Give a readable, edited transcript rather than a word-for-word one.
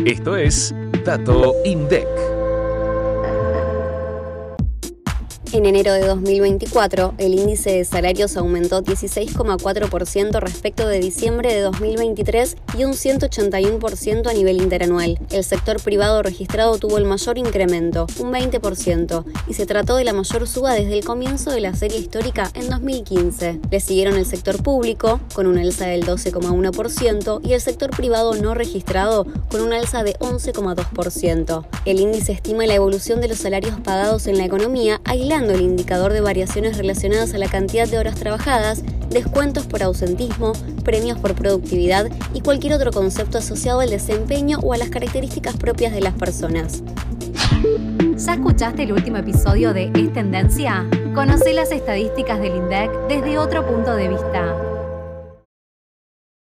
Esto es Dato INDEC. En enero de 2024, el índice de salarios aumentó 16,4% respecto de diciembre de 2023 y un 181% a nivel interanual. El sector privado registrado tuvo el mayor incremento, un 20%, y se trató de la mayor suba desde el comienzo de la serie histórica en 2015. Le siguieron el sector público, con un alza del 12,1%, y el sector privado no registrado, con un alza de 11,2%. El índice estima la evolución de los salarios pagados en la economía, aislando el indicador de variaciones relacionadas a la cantidad de horas trabajadas, descuentos por ausentismo, premios por productividad y cualquier otro concepto asociado al desempeño o a las características propias de las personas. ¿Ya escuchaste el último episodio de Es Tendencia? Conoce las estadísticas del INDEC desde otro punto de vista.